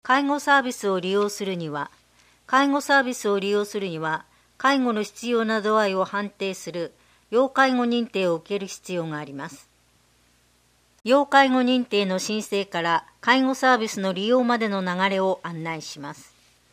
介護サービスを利用するには、介護の必要な度合いを判定する要介護認定を受ける必要があります。要介護認定の申請から介護サービスの利用までの流れを案内します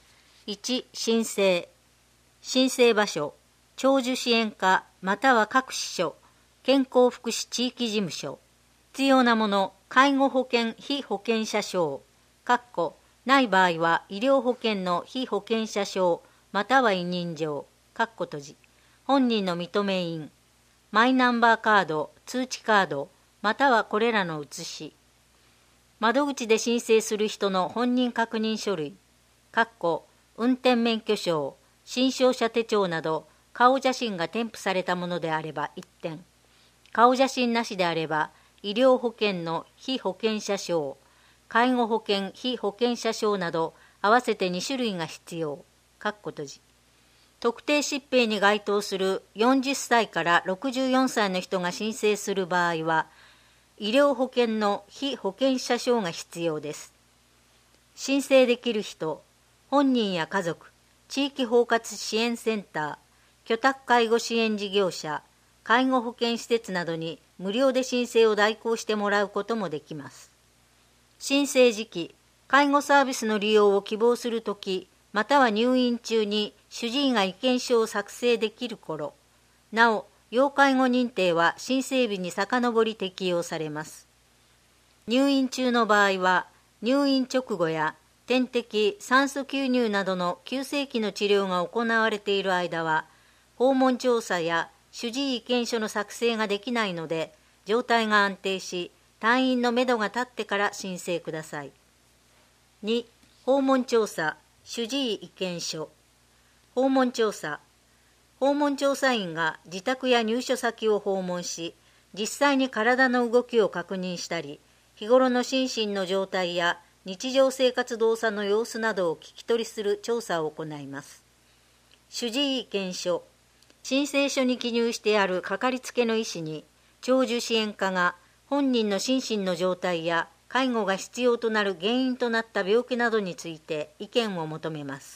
。1、申請場所、長寿支援課または各支所、健康福祉地域事務所。必要なもの、介護保険被保険者証、ない場合は医療保険の被保険者証または委任状、本人の認め印、マイナンバーカード、通知カード、またはこれらの写し。窓口で申請する人の本人確認書類、運転免許証、新証者手帳など顔写真が添付されたものであれば1点、顔写真なしであれば医療保険の被保険者証、介護保険被保険者証など合わせて2種類が必要。特定疾病に該当する40歳から64歳の人が申請する場合は、医療保険の被保険者証が必要です。申請できる人、本人や家族、地域包括支援センター、居宅介護支援事業者、介護保険施設などに無料で申請を代行してもらうこともできます。申請時期、介護サービスの利用を希望するとき、または入院中に主治医が意見書を作成できる頃。なお、要介護認定は申請日に遡り適用されます。入院中の場合は、入院直後や点滴、酸素吸入などの急性期の治療が行われている間は、訪問調査や主治医意見書の作成ができないので、状態が安定し、退院のめどが立ってから申請ください。2、訪問調査、主治医意見書。訪問調査員が自宅や入所先を訪問し、実際に体の動きを確認したり、日頃の心身の状態や日常生活動作の様子などを聞き取りする調査を行います。主治医意見書。申請書に記入してあるかかりつけの医師に、長寿支援課が本人の心身の状態や介護が必要となる原因となった病気などについて意見を求めます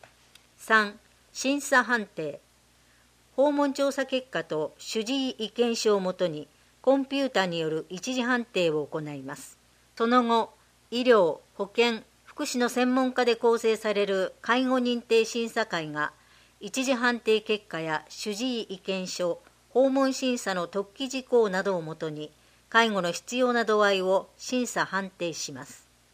。3、審査判定。訪問調査結果と主治医意見書をもとにコンピュータによる一次判定を行います。その後、医療、保健、福祉の専門家で構成される介護認定審査会が一次判定結果や主治医意見書、訪問審査の特記事項などをもとに介護の必要な度合いを審査判定します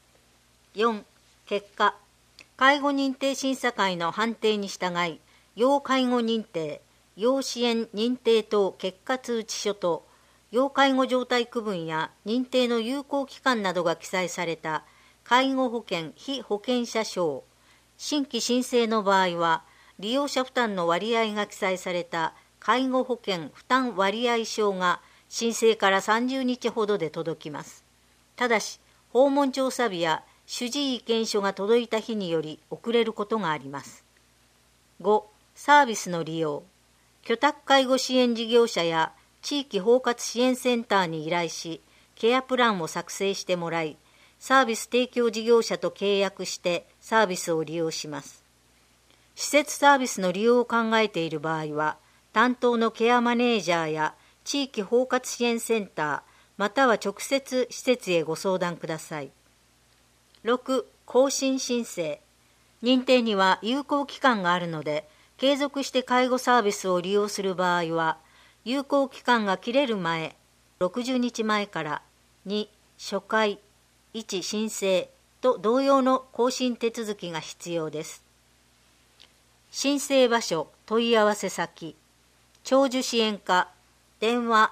。4、結果。介護認定審査会の判定に従い、要介護認定、要支援認定等結果通知書と、要介護状態区分や認定の有効期間などが記載された介護保険被保険者証、新規申請の場合は、利用者負担の割合が記載された介護保険負担割合証が申請から30日ほどで届きます。ただし、訪問調査日や主治医意見書が届いた日により遅れることがあります。5、サービスの利用。居宅介護支援事業者や地域包括支援センターに依頼し、ケアプランを作成してもらい、サービス提供事業者と契約してサービスを利用します。施設サービスの利用を考えている場合は、担当のケアマネージャーや地域包括支援センター、または直接施設へご相談ください。6、更新申請。認定には有効期間があるので、継続して介護サービスを利用する場合は、有効期間が切れる前、60日前から2、初回、1、申請と同様の更新手続きが必要です。申請場所、問い合わせ先、長寿支援課、電話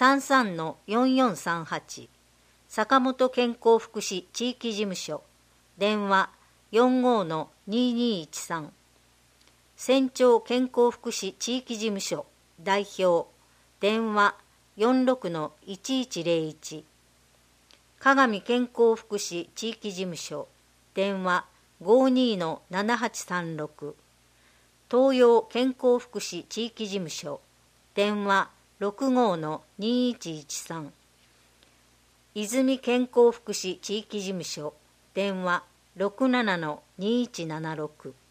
33-4438、坂本健康福祉地域事務所、電話 45-2213、仙長健康福祉地域事務所代表電話 46-1101、鏡健康福祉地域事務所電話 52-7836、東洋健康福祉地域事務所電話 65-2113、泉健康福祉地域事務所電話 67-2176